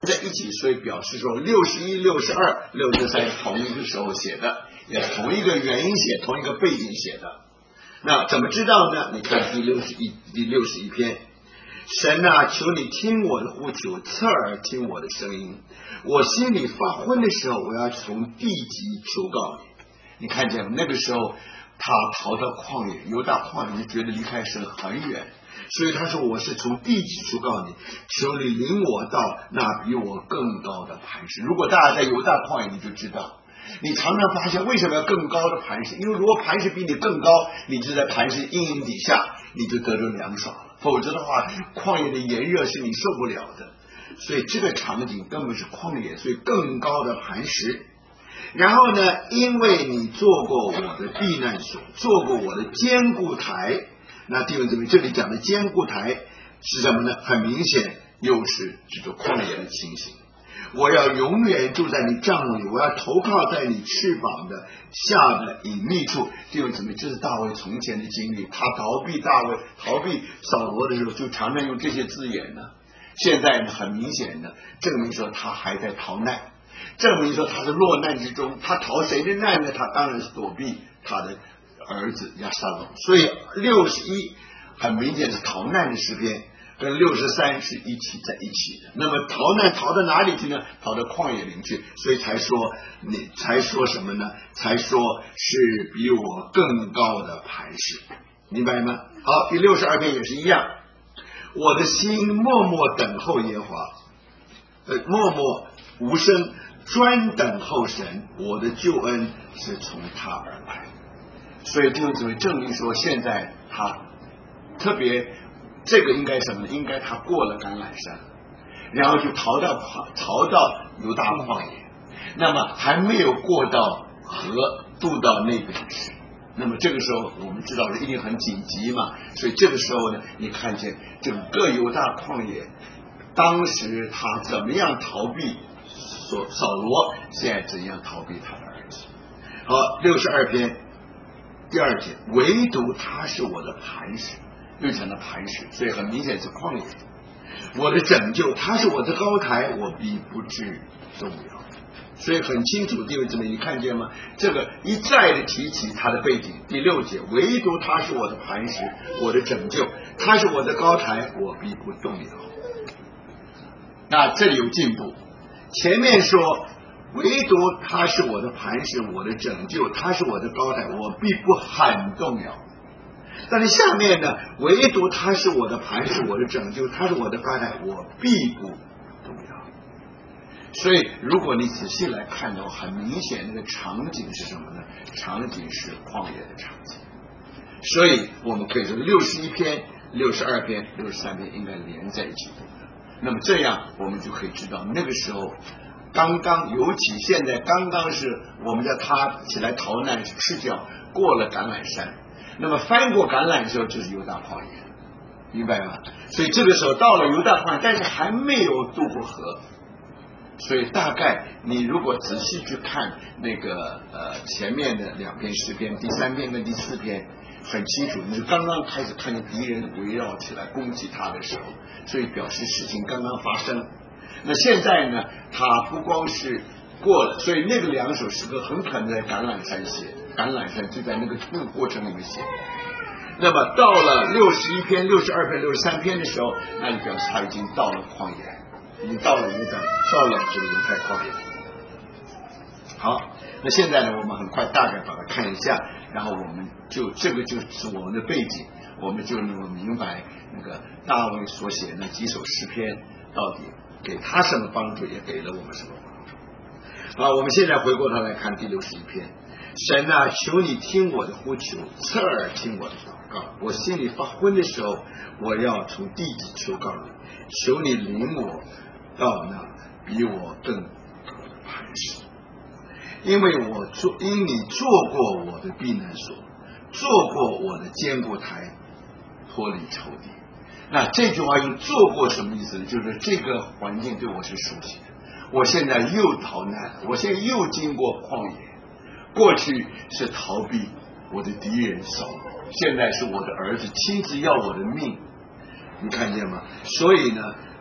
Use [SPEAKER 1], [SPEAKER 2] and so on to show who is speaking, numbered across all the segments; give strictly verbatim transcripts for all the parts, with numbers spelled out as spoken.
[SPEAKER 1] 在一起，所以表示说六十一、六十二、六十三同一个时候写的，也同一个原因写，同一个背景写的。那怎么知道呢？你看第六十一第六十一篇，神啊，求你听我的呼求，侧耳听我的声音。我心里发昏的时候，我要从地极求告你。你看见吗？那个时候他逃到旷野，犹大旷野，就觉得离开神很远，所以他说我是从地极求告你，求你领我到那比我更高的磐石。如果大家在犹大旷野，你就知道，你常常发现为什么要更高的磐石？因为如果磐石比你更高，你就在磐石阴影底下，你就得着凉爽了，否则的话旷野的炎热是你受不了的。所以这个场景根本是旷野，所以更高的磐石。然后呢，因为你做过我的避难所，做过我的坚固台。那弟兄姊妹，这里讲的坚固台是什么呢？很明显又是这个旷野的情形。我要永远住在你帐幕里，我要投靠在你翅膀的下的隐秘处。弟兄姊妹，这是大卫从前的经历，他逃避大卫逃避扫罗的时候就常常用这些字眼呢。现在呢，很明显的证明说他还在逃难，证明说他是落难之中。他逃谁的难呢？他当然是躲避他的儿子押沙龙。所以六十一很明显是逃难的诗篇，跟六十三是一起在一起的。那么逃难逃到哪里去呢？逃到旷野林去。所以才说你才说什么呢？才说是比我更高的磐石，明白吗？好，第六十二篇也是一样。我的心默默等候耶和华，呃，默默无声专等候神，我的救恩是从他而来。所以弟兄姊妹，证明说现在他特别这个应该什么呢？应该他过了橄榄山，然后就逃到逃到犹大旷野，那么还没有过到河渡到那边去。那么这个时候我们知道一定很紧急嘛，所以这个时候呢，你看见整个犹大旷野，当时他怎么样逃避所扫罗，现在怎样逃避他的儿子。好，六十二篇第二节，唯独他是我的磐石，又讲到磐石，所以很明显是旷野。我的拯救，他是我的高台，我必不至动摇。所以很清楚，弟兄姊妹，你看见吗？这个一再的提起他的背景。第六节，唯独他是我的磐石，我的拯救，他是我的高台，我必不动摇。那这里有进步，前面说唯独他是我的磐石，我的拯救，他是我的高台，我必不很动摇。但是下面呢，唯独他是我的磐石，我的拯救，他是我的高台，我必不动摇。所以如果你仔细来看的话，很明显那个场景是什么呢？场景是旷野的场景。所以我们可以说六十一篇、六十二篇、六十三篇应该连在一起读的。那么这样我们就可以知道，那个时候刚刚，尤其现在刚刚是我们叫他起来逃难赤脚过了橄榄山，那么翻过橄榄的时候就是犹大旷野，明白吗？所以这个时候到了犹大旷野，但是还没有渡过河。所以大概你如果仔细去看那个呃前面的两篇诗篇，第三篇跟第四篇，很清楚，你是刚刚开始看见敌人围绕起来攻击他的时候，所以表示事情刚刚发生。那现在呢，他不光是过了，所以那个两首诗歌很可能在橄榄山写，橄榄山就在那个那个过程里面写。那么到了六十一篇、六十二篇、六十三篇的时候，那就表示他已经到了旷野，已经到了犹大，到了这个犹太旷野。好，那现在呢，我们很快大概把它看一下，然后我们就这个就是我们的背景，我们就能够明白那个大卫所写的那几首诗篇到底给他什么帮助，也给了我们什么帮助。好，我们现在回过头来看第六十一篇。神啊，求你听我的呼求，侧耳听我的祷告。我心里发昏的时候，我要从地极求告你，求你领我到那比我更高的磐石。因为我做，因你做过我的避难所，做过我的坚固台，脱离仇敌。那这句话用做过什么意思呢？就是这个环境对我是熟悉的，我现在又逃难了，我现在又经过旷野。过去是逃避我的敌人扫罗，现在是我的儿子亲自要我的命，你看见吗？所以呢，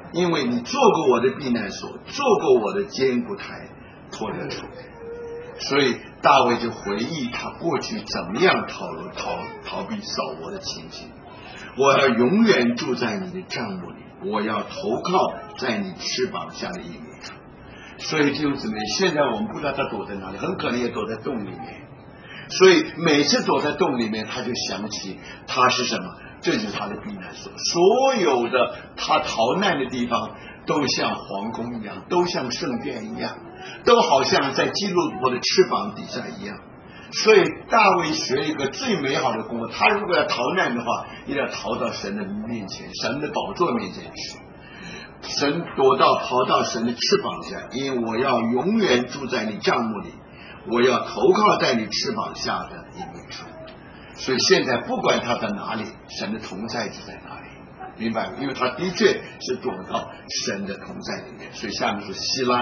[SPEAKER 1] 因为你做过我的避难所，做过我的坚固台，脱离了仇敌。所以大卫就回忆他过去怎么样逃逃逃避扫罗的情景。我要永远住在你的帐幕里，我要投靠在你翅膀下的隐秘处。所以弟兄姊妹，现在我们不知道他躲在哪里，很可能也躲在洞里面。所以每次躲在洞里面，他就想起他是什么，这就是他的避难所。所有的他逃难的地方都像皇宫一样，都像圣殿一样，都好像在基路伯的翅膀底下一样。所以大卫学一个最美好的功课，他如果要逃难的话，一定要逃到神的面前，神的宝座面前去。神躲到逃到神的翅膀下，因为我要永远住在你帐幕里，我要投靠在你翅膀下的隐秘处。所以现在不管他在哪里，神的同在就在哪里，明白吗？因为他的确是躲到神的同在里面。所以下面说希拉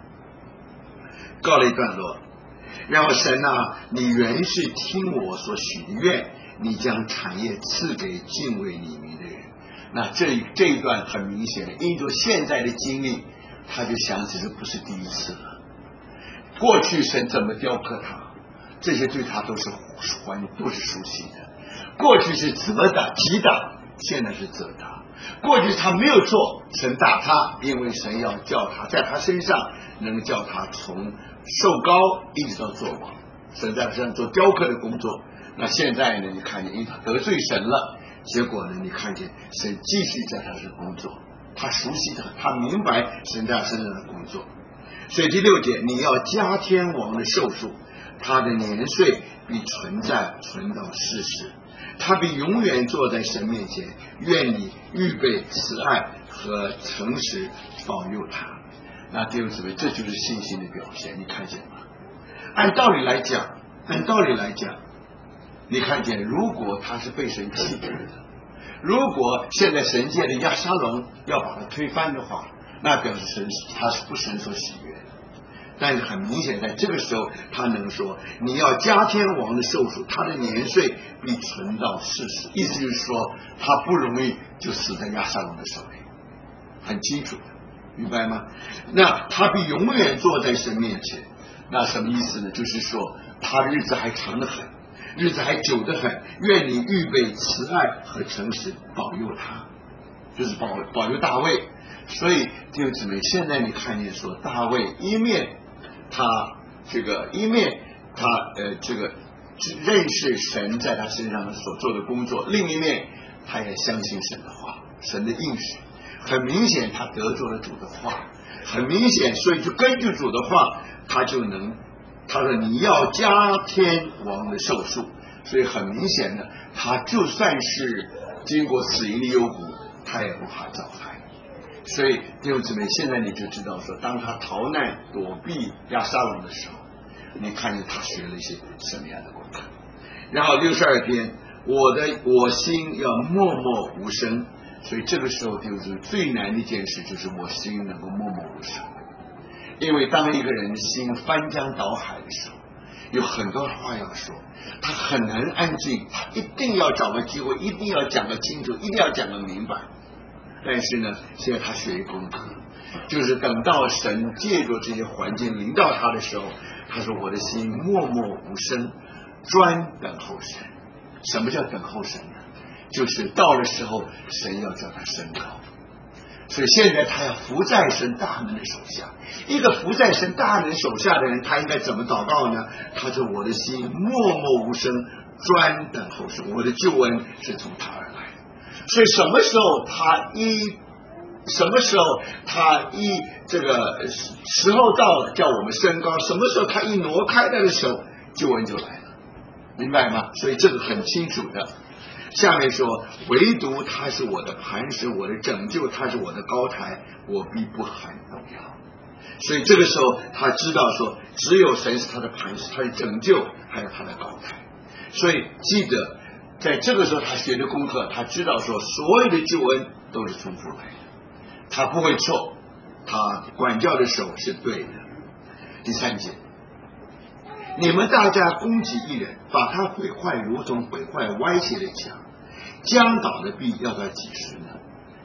[SPEAKER 1] 告了一段落，然后神啊，你原是听我所许的愿，你将产业赐给敬畏你名的人。那这这一段很明显，因着现在的经历，他就想起这不是第一次了。过去神怎么雕刻他，这些对他都是还都是熟悉的。过去是责打击打，现在是责打。过去他没有做，神打他，因为神要叫他在他身上能叫他从受高一直到做王，神在他身上做雕刻的工作。那现在呢，你看见因为他得罪神了，结果呢，你看见神继续在他的工作，他熟悉他，他明白神在他身上的工作。所以第六节，你要加天王的寿数，他的年岁必存在存到世世，他必永远坐在神面前，愿你预备慈爱和诚实保佑他。那弟兄姊妹，这就是信心的表现，你看见吗？按道理来讲，按道理来讲，你看见如果他是被神弃绝的，如果现在神界的亚沙龙要把他推翻的话，那表示神他是不神所喜悦的。但是很明显在这个时候他能说你要加天王的寿数，他的年岁必存到世世，意思就是说他不容易就死在亚沙龙的手里，很清楚的，明白吗？那他必永远坐在神面前，那什么意思呢？就是说他的日子还长得很，日子还久得很，愿你预备慈爱和诚实保佑他，就是保保佑大卫。所以弟兄姊妹，现在你看见说大卫一面他这个一面他呃这个认识神在他身上所做的工作，另一面他也相信神的话，神的应许。很明显他得罪了主的话，很明显，所以就根据主的话，他就能他说你要加天王的寿数。所以很明显的，他就算是经过死荫的幽谷，他也不怕遭害。所以弟兄姊妹，现在你就知道说，当他逃难躲避亚沙龙的时候，你看见他学了一些什么样的功课。然后六十二篇，我的我心要默默无声。所以这个时候弟兄姊妹，最难的一件事就是我心能够默默无声。因为当一个人的心翻江倒海的时候，有很多话要说，他很难安静，他一定要找个机会，一定要讲个清楚，一定要讲个明白。但是呢，现在他学一功课，就是等到神借助这些环境临到他的时候，他说我的心默默无声，专等候神。什么叫等候神呢？就是到了时候神要叫他升高。所以现在他要伏在神大能的手下。一个伏在神大能手下的人，他应该怎么祷告呢？他说我的心默默无声，专等候神，我的救恩是从他而来。所以什么时候他一什么时候他一这个时候到了叫我们升高，什么时候他一挪开他的手，救恩就来了，明白吗？所以这个很清楚的。下面说唯独他是我的磐石，我的拯救，他是我的高台，我必不寒动摇。所以这个时候他知道说只有神是他的磐石，他的拯救，还有他的高台。所以记得在这个时候他学的功课，他知道说所有的救恩都是从主来的，他不会错，他管教的手是对的。第三节，你们大家攻击一人，把他毁坏如同毁坏歪斜的墙，将倒的壁要到几时呢？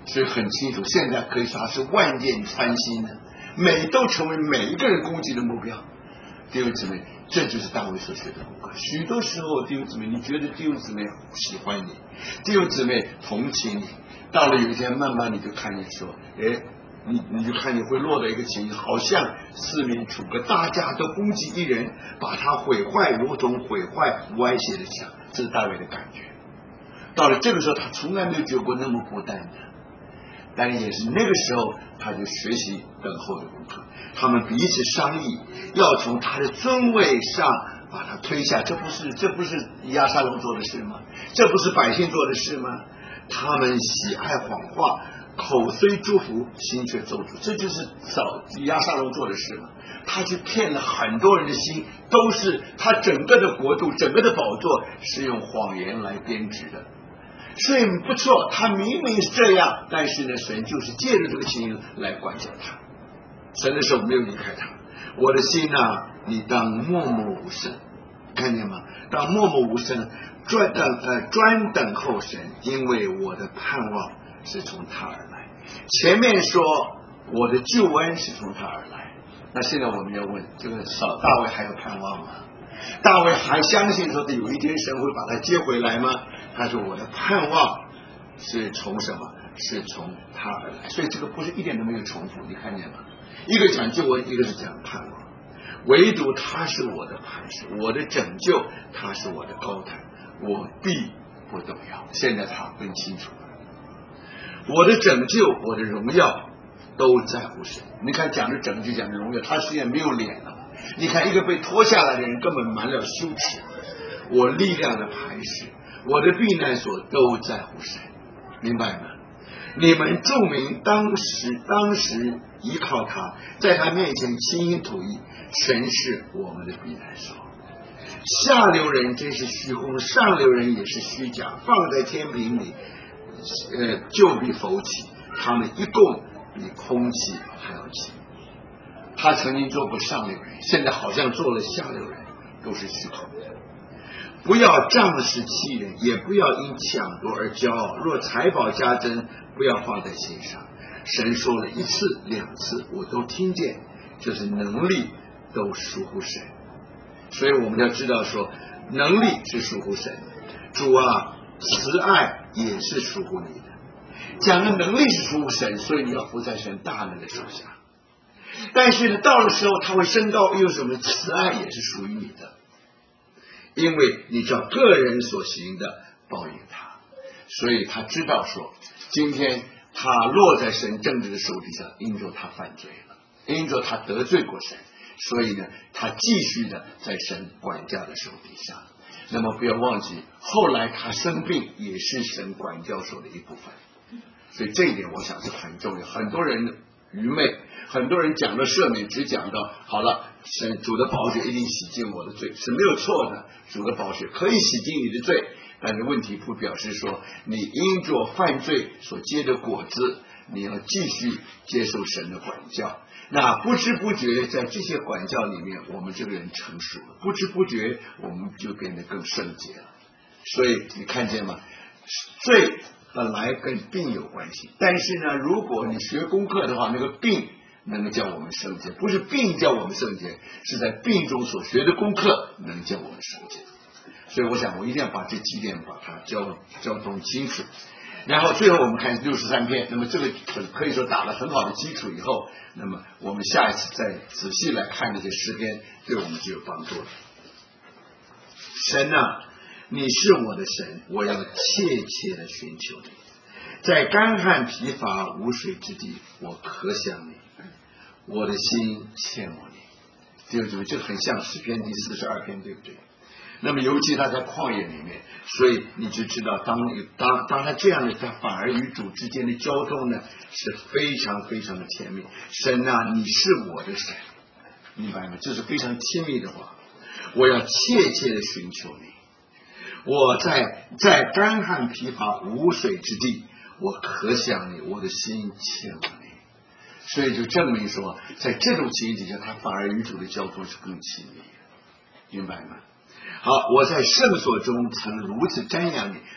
[SPEAKER 1] 所以很清楚，现在可以说它是万箭穿心的，每都成为每一个人攻击的目标。弟兄姊妹，这就是大卫所学的功课。许多时候，弟兄姊妹，你觉得弟兄姊妹喜欢你，弟兄姊妹同情你，到了有一天，慢慢你就看见说，哎，你你就看你会落到一个情形，好像四面楚歌，大家都攻击一人，把他毁坏，如同毁坏歪斜的墙。这是大卫的感觉。到了这个时候，他从来没有觉过那么孤单的，但也是那个时候，他就学习等候的功课。他们彼此商议，要从他的尊位上把他推下。这不是这不是亚撒龙做的事吗？这不是百姓做的事吗？他们喜爱谎话，口虽祝福，心却咒诅。这就是早亚撒龙做的事嘛。他去骗了很多人的心，都是他整个的国度，整个的宝座是用谎言来编织的。所以不错，他明明是这样，但是呢，神就是借着这个情形来管教他。神的手没有离开他。我的心啊，你当默默无声，看见吗？当默默无声，专等呃专等候神，因为我的盼望是从他而来。前面说我的救恩是从他而来，那现在我们要问，这个扫大卫还有盼望吗？大卫还相信说的有一天神会把他接回来吗？他说我的盼望是从什么？是从他而来。所以这个不是一点都没有重复，你看见吗？一个讲救恩，一个是讲盼望。唯独他是我的磐石，我的拯救，他是我的高台，我必不动摇。现在他分清楚了，我的拯救，我的荣耀都在乎神。你看讲的拯救，讲的荣耀，他实际上没有脸了。你看一个被拖下来的人根本满了羞耻。我力量的磐石，我的避难所都在乎神，明白吗？你们众民当时当时依靠他，在他面前倾心吐意，神是我们的避难所。下流人真是虚空，上流人也是虚假，放在天平里，呃，就必浮起，他们一共比空气还要轻。他曾经做过上流人，现在好像做了下流人，都是虚空的。不要仗势欺人，也不要因抢夺而骄傲。若财宝加增，不要放在心上。神说了一次两次，我都听见，就是能力都属乎神。所以我们要知道说，能力是属乎神，主啊，慈爱也是属乎你的。讲的能力是属乎神，所以你要服在神大能的手下。但是呢，到了时候他会升高，又什么？慈爱也是属于你的。因为你照个人所行的报应他，所以他知道说，今天他落在神正直的手底下，因着他犯罪了，因着他得罪过神，所以呢，他继续的在神管教的手底下。那么不要忘记，后来他生病也是神管教手的一部分，所以这一点我想是很重要。很多人愚昧，很多人讲到赦免，只讲到好了，神主的宝血一定洗净我的罪，是没有错的。主的宝血可以洗净你的罪，但是问题不表示说你因着犯罪所结的果子，你要继续接受神的管教。那不知不觉在这些管教里面，我们这个人成熟了，不知不觉我们就变得更圣洁了。所以你看见吗？罪本来跟病有关系，但是呢，如果你学功课的话，那个病能叫我们圣洁，不是病叫我们圣洁，是在病中所学的功课能叫我们圣洁。所以我想我一定要把这几点把它交交通清楚。然后最后我们看六十三篇，那么这个可以说打了很好的基础以后，那么我们下一次再仔细来看这些诗篇，对我们就有帮助了。神啊，你是我的神，我要切切的寻求你。在干旱疲乏无水之地，我可想你，我的心羡慕你。弟兄姊妹，这个很像诗篇第四十二篇，对不对？那么尤其他在旷野里面，所以你就知道当当当他这样的，他反而与主之间的交通呢是非常非常的甜蜜。神啊，你是我的神，明白吗？这是非常亲密的话。我要切切的寻求你。我在在干旱疲乏无水之地，我可想你，我的心切慕你。所以就证明说，在这种情形底下，他反而与主的交通是更亲密的，明白吗？好，我在圣所中曾如此瞻仰你，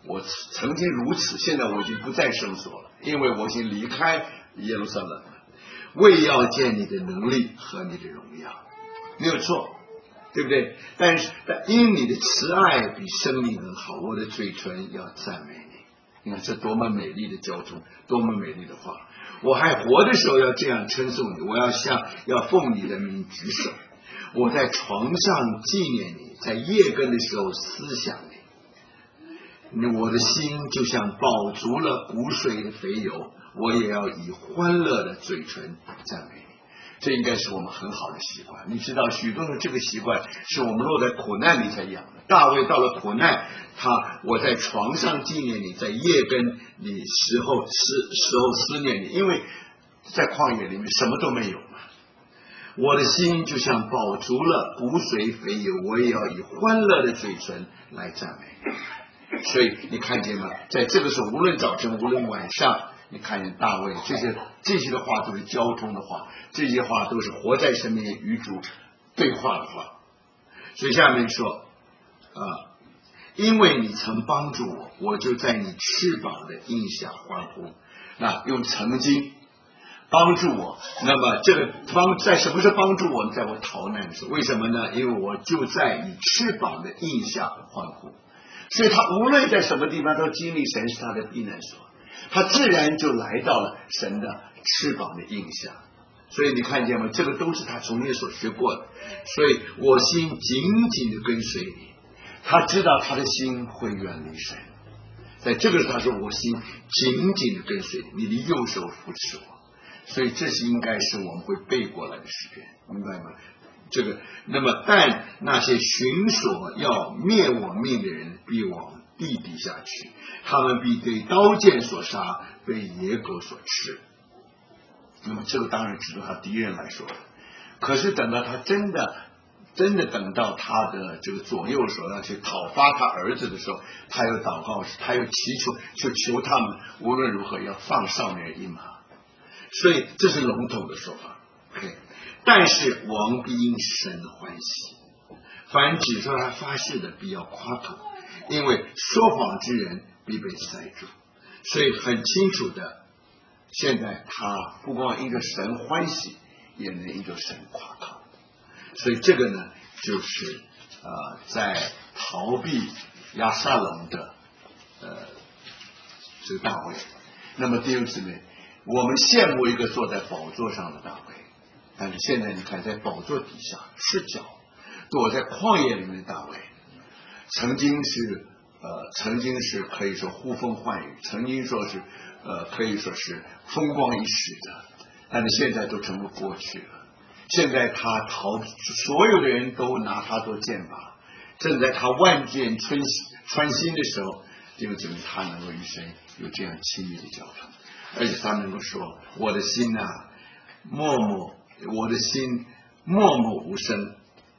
[SPEAKER 1] 我曾经如此，现在我已经不再生所了，因为我已经离开耶路撒冷了，为要见你的能力和你的荣耀，没有错，对不对？但是因你的慈爱比生命更好，我的嘴唇要赞美你。你看这多么美丽的交通，多么美丽的话！我还活的时候要这样称颂你，我要向要奉你的名举手，我在床上纪念你，在夜更的时候思想你。我的心就像饱足了谷水的肥油，我也要以欢乐的嘴唇赞美你。这应该是我们很好的习惯。你知道许多的这个习惯是我们落在苦难里才养的。大卫到了苦难，他我在床上纪念你，在夜更你时候时时候思念你，因为在旷野里面什么都没有嘛。我的心就像饱足了谷水肥油，我也要以欢乐的嘴唇来赞美你。所以你看见吗？在这个时候，无论早晨无论晚上，你看见大卫这些这些的话都是交通的话，这些话都是活在生命与主对话的话。所以下面说啊，因为你曾帮助我，我就在你翅膀的荫下欢呼。那用曾经帮助我，那么这个帮在什么时候帮助我？在我逃难的时候。为什么呢？因为我就在你翅膀的荫下欢呼。所以他无论在什么地方都经历神是他的避难所，他自然就来到了神的翅膀的荫下。所以你看见吗？这个都是他从前所学过的。所以我心紧紧的跟随你，他知道他的心会远离神。在这个时候他说我心紧紧的跟随你，你的右手扶持我。所以这是应该是我们会背过来的诗篇，明白吗？这个，那么但那些寻索要灭我命的人必往地底下去，他们必被刀剑所杀，被野狗所吃。那么这个当然指着他敌人来说的。可是等到他真的真的等到他的这个左右手要去讨伐他儿子的时候，他又祷告，他又祈求，就求他们无论如何要放少年一马。所以这是笼统的说法。OK，但是王必因神欢喜，凡指出来发誓的必要夸口，因为说谎之人必被塞住。所以很清楚的，现在他不光因着神欢喜，也能因着神夸口。所以这个呢，就是呃在逃避押沙龙的呃这个大卫。那么弟兄姊妹，我们羡慕一个坐在宝座上的大卫，但是现在你看，在宝座底下赤脚躲在旷野里面的大卫，曾经是呃，曾经是可以说呼风唤雨，曾经说是呃，可以说是风光一时的，但是现在都成为过去了。现在他逃，所有的人都拿他做箭靶，正在他万箭穿穿心的时候，就证明他能够与神有这样亲密的交通，而且他能够说：“我的心啊，默默，我的心默默无声。”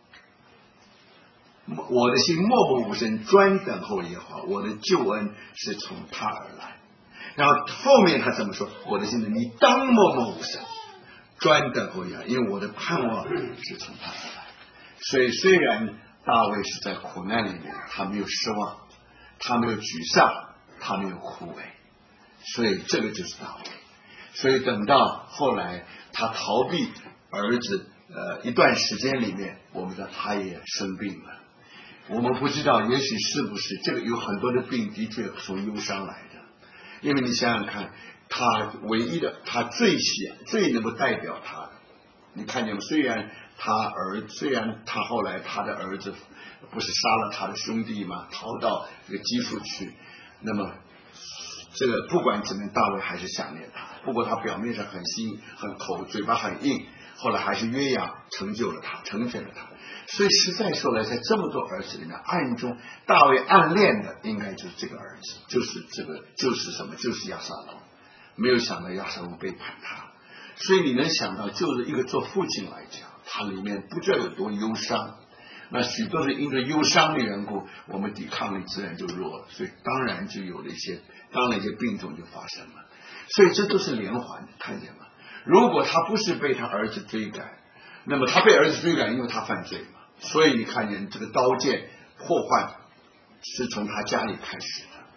[SPEAKER 1] 我的心默默无声，专等候耶和华，我的救恩是从他而来。然后后面他怎么说？我的心呢，你当默默无声，专等候耶和华，因为我的盼望是从他而来。所以虽然大卫是在苦难里面，他没有失望，他没有沮丧，他没有枯萎，所以这个就是大卫。所以等到后来他逃避儿子呃一段时间里面，我们知道他也生病了。我们不知道，也许是不是这个有很多的病的确从忧伤来的，因为你想想看，他唯一的，他最喜最能够代表他的，你看见吗？虽然他儿，虽然他后来他的儿子不是杀了他的兄弟吗？逃到这个基述去，那么这个不管怎么样，大卫还是想念他。不过他表面上很心很口，嘴巴很硬，后来还是约押成就了他，成全了他。所以实在说来，在这么多儿子里面，暗中大卫暗恋的应该就是这个儿子，就是这个就是什么，就是押沙龙。没有想到押沙龙背叛他，所以你能想到，就是一个做父亲来讲，他里面不知道有多忧伤。那许多是因为忧伤的缘故，我们抵抗力自然就弱了，所以当然就有了一些，当然一些病痛就发生了。所以这都是连环的，看见吗？如果他不是被他儿子追赶，那么他被儿子追赶，因为他犯罪嘛，所以你看见这个刀剑破坏是从他家里开始的。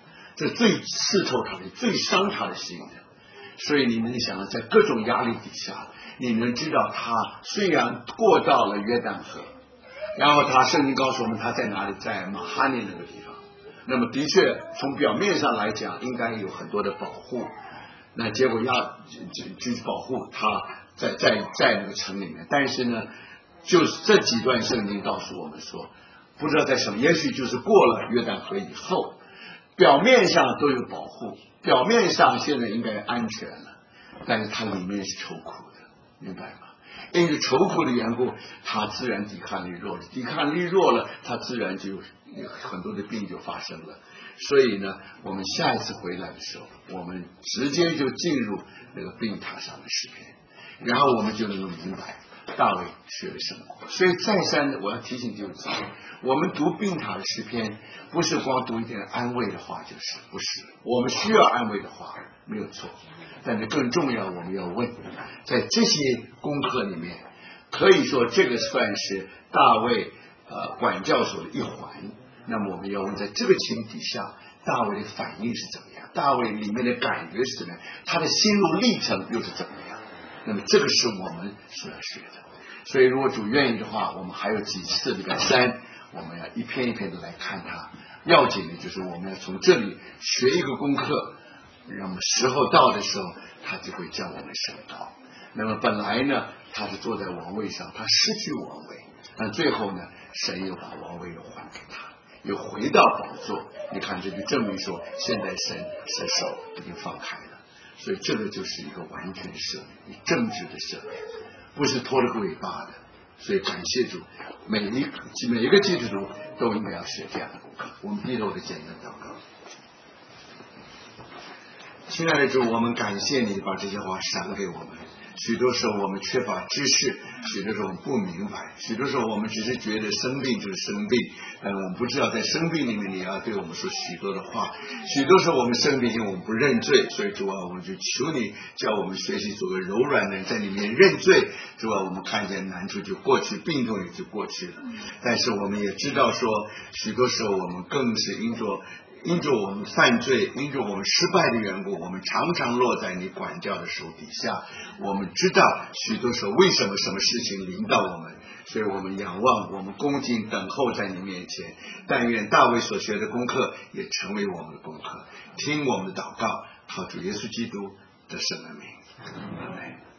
[SPEAKER 1] 这最刺透他的，最伤他的心的。所以你能想，在各种压力底下，你能知道他虽然过到了约旦河，然后他圣经告诉我们他在哪里，在马哈念那个地方。那么的确从表面上来讲应该有很多的保护，那结果要就就保护他在在在那个城里面。但是呢，就是这几段圣经告诉我们说，不知道在什么，也许就是过了约旦河以后，表面上都有保护，表面上现在应该安全了，但是它里面是愁苦的，明白吗？因为愁苦的缘故，他自然抵抗力弱了，抵抗力弱了，他自然就有很多的病就发生了。所以呢，我们下一次回来的时候，我们直接就进入那个病榻上的诗篇，然后我们就能够明白大卫学了什么。所以再三的我要提醒弟兄姊妹，我们读病榻的诗篇，不是光读一点安慰的话，就是不是，我们需要安慰的话没有错，但是更重要，我们要问，在这些功课里面，可以说这个算是大卫呃管教所的一环。那么我们要问，在这个情底下，大卫的反应是怎么样？大卫里面的感觉是怎么样？他的心路历程又是怎么样？那么这个是我们所要学的。所以如果主愿意的话，我们还有几次礼拜三，我们要一篇一篇的来看它。要紧的就是我们要从这里学一个功课，那么时候到的时候，他就会叫我们升高。那么本来呢，他是坐在王位上，他失去王位，但最后呢，神又把王位又还给他，又回到宝座。你看，这就证明说，现在神神手已经放开了，所以这个就是一个完全赦免，政治的赦免，不是拖了个尾巴的。所以感谢主，每一每一个基督徒都应该要学这样的功课。我们低头的简单祷告。亲爱的主，我们感谢你把这些话赏给我们。许多时候我们缺乏知识，许多时候我们不明白，许多时候我们只是觉得生病就是生病，但我们不知道在生病里面你要对我们说许多的话。许多时候我们生病因为我们不认罪，所以主啊，我们就求你叫我们学习做个柔软的人，在里面认罪。主啊，我们看见难处就过去，病痛也就过去了。但是我们也知道说，许多时候我们更是因着因着我们犯罪，因着我们失败的缘故，我们常常落在你管教的手底下。我们知道许多时候为什么什么事情临到我们，所以我们仰望，我们恭敬等候在你面前。但愿大卫所学的功课也成为我们的功课。听我们的祷告，靠主耶稣基督的圣名。阿们。